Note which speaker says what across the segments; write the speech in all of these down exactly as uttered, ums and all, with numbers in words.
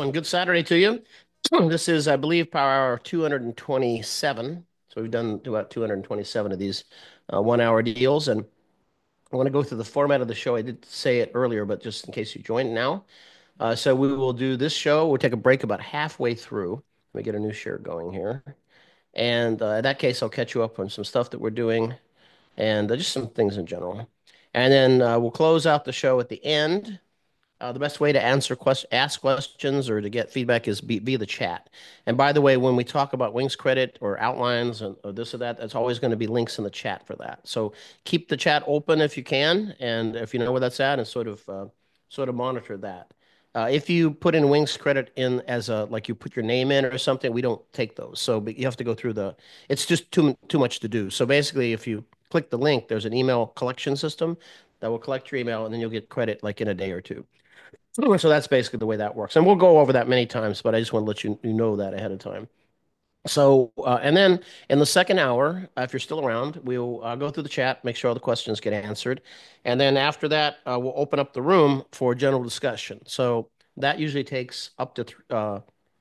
Speaker 1: Good Saturday to you. This is, I believe, Power Hour two hundred twenty-seven. So we've done about two hundred twenty-seven of these uh, one-hour deals, and I want to go through the format of the show. I did say it earlier, but just in case you joined now. Uh, so we will do this show. We'll take a break about halfway through. Let me get a new share going here. And uh, in that case, I'll catch you up on some stuff that we're doing and uh, just some things in general. And then uh, we'll close out the show at the end. Uh, the best way to answer quest ask questions or to get feedback is be, via the chat. And by the way, when we talk about Wings credit or outlines and or this or that, that's always going to be links in the chat for that. So keep the chat open if you can, and if you know where that's at, and sort of uh, sort of monitor that. Uh, if you put in Wings credit in as a like you put your name in or something, we don't take those. So but you have to go through the. It's just too too much to do. So basically, if you click the link, there's an email collection system that will collect your email, and then you'll get credit like in a day or two. So that's basically the way that works. And we'll go over that many times, but I just want to let you, you know that ahead of time. So, uh, and then in the second hour, uh, if you're still around, we'll uh, go through the chat, make sure all the questions get answered. And then after that, uh, we'll open up the room for general discussion. So that usually takes up to th uh,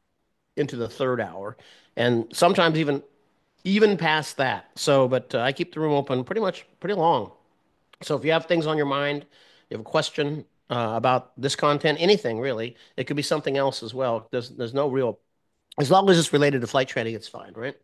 Speaker 1: into the third hour, and sometimes even even past that. So, but uh, I keep the room open pretty much pretty long. So if you have things on your mind, you have a question uh, about this content, anything really, it could be something else as well. There's there's no real, as long as it's related to flight training, it's fine, right?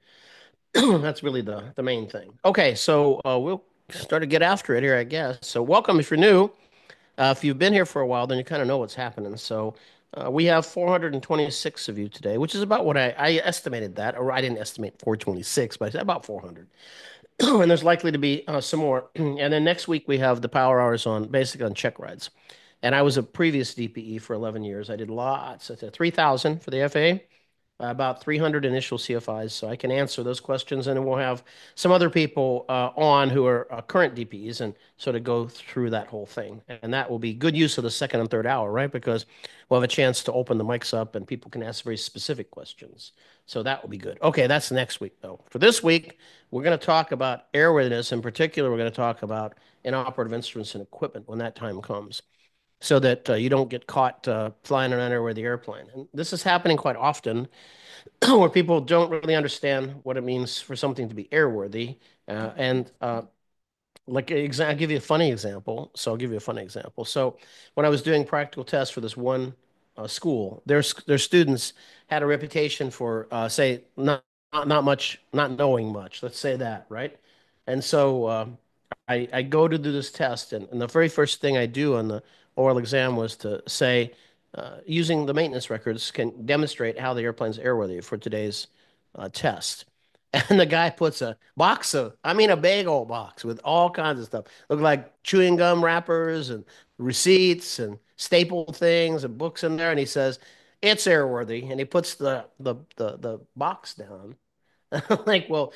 Speaker 1: That's really the the main thing. Okay, so uh, we'll start to get after it here, I guess. So welcome if you're new. Uh, if you've been here for a while, then you kind of know what's happening. So uh, we have four hundred twenty-six of you today, which is about what I, I estimated that, or I didn't estimate four hundred twenty-six, but I said about four hundred. And there's likely to be uh, some more. And then next week we have the power hours on basically on check rides. And I was a previous D P E for eleven years. I did lots. I said three thousand for the F A A, uh, about three hundred initial C F Is. So I can answer those questions. And then we'll have some other people uh, on who are uh, current D P Es and sort of go through that whole thing. And that will be good use of the second and third hour, right? Because we'll have a chance to open the mics up and people can ask very specific questions. So that will be good. Okay, that's next week, though. For this week, we're going to talk about airworthiness. In particular, we're going to talk about inoperative instruments and equipment when that time comes, so that uh, you don't get caught uh, flying around with the airplane. And this is happening quite often where people don't really understand what it means for something to be airworthy. Uh, and uh, like exa- I'll give you a funny example. So I'll give you a funny example. So when I was doing practical tests for this one uh, school, their their students had a reputation for uh, say not, not not much, not knowing much. Let's say that, right? And so uh, I I go to do this test, and, and the very first thing I do on the oral exam was to say, uh, using the maintenance records, can demonstrate how the airplane's airworthy for today's uh, test. And the guy puts a box of, I mean, a big old box with all kinds of stuff. Look like chewing gum wrappers and receipts and staple things and books in there. And he says, it's airworthy. And he puts the the the, the box down. Like, well,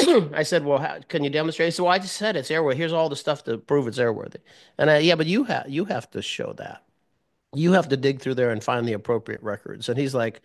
Speaker 1: I said, well, how, can you demonstrate? He said, well, I just said it's airworthy. Here's all the stuff to prove it's airworthy. And I, yeah, but you have you have to show that. You have to dig through there and find the appropriate records. And he's like,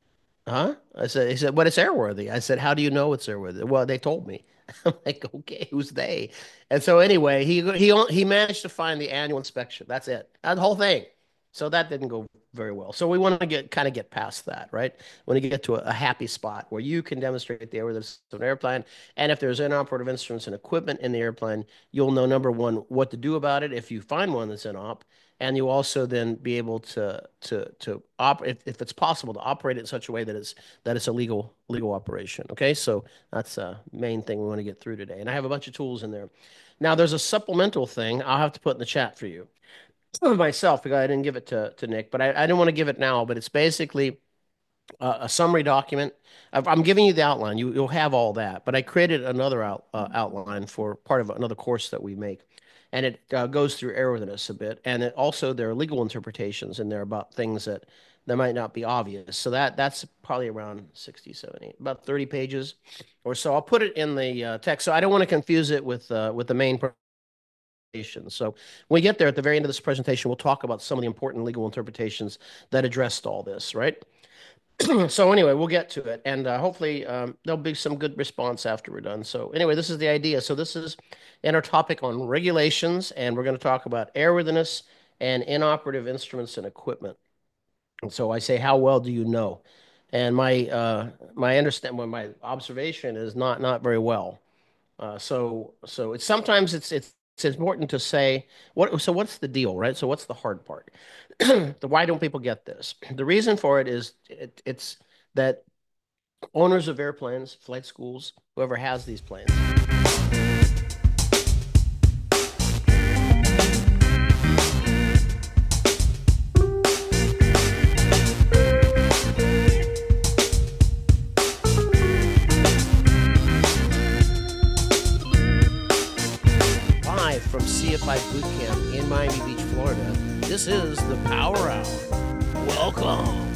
Speaker 1: huh? I said, he said, but it's airworthy. I said, how do you know it's airworthy? Well, they told me. I'm like, okay, who's they? And so anyway, he he he managed to find the annual inspection. That's it. That whole thing. So that didn't go very well. So we want to get kind of get past that, right? When you get to a, a happy spot where you can demonstrate the airworthiness of an airplane, and if there's inoperative instruments and equipment in the airplane, you'll know number one what to do about it if you find one that's in op, and you also then be able to to to operate if, if it's possible to operate it in such a way that it's that it's a legal legal operation. Okay, so that's a main thing we want to get through today. And I have a bunch of tools in there. Now there's a supplemental thing I'll have to put in the chat for you myself because I didn't give it to to Nick, but I, I didn't want to give it now. But it's basically uh, a summary document. I've- I'm giving you the outline. You, you'll have all that. But I created another out, uh, outline for part of another course that we make. And it uh, goes through airworthiness a bit. And it also, there are legal interpretations in there about things that, that might not be obvious. So that that's probably around sixty, seventy, about thirty pages or so. I'll put it in the uh, text. So I don't want to confuse it with, uh, with the main presentation. So when we get there at the very end of this presentation, we'll talk about some of the important legal interpretations that addressed all this, right? So anyway, we'll get to it, and uh, hopefully um, there'll be some good response after we're done. So anyway, this is the idea. So this is in our topic on regulations, and we're going to talk about airworthiness and inoperative instruments and equipment. And so I say, how well do you know? And my uh, my understand well, my observation is not not very well. Uh, so so it's sometimes it's it's it's important to say what so what's the deal, right? So what's the hard part? The why don't people get this? The reason for it is it, it's that owners of airplanes, flight schools, whoever has these planes. Live from C F I Boot Camp in Miami Beach, Florida, this is the Power Hour. Welcome.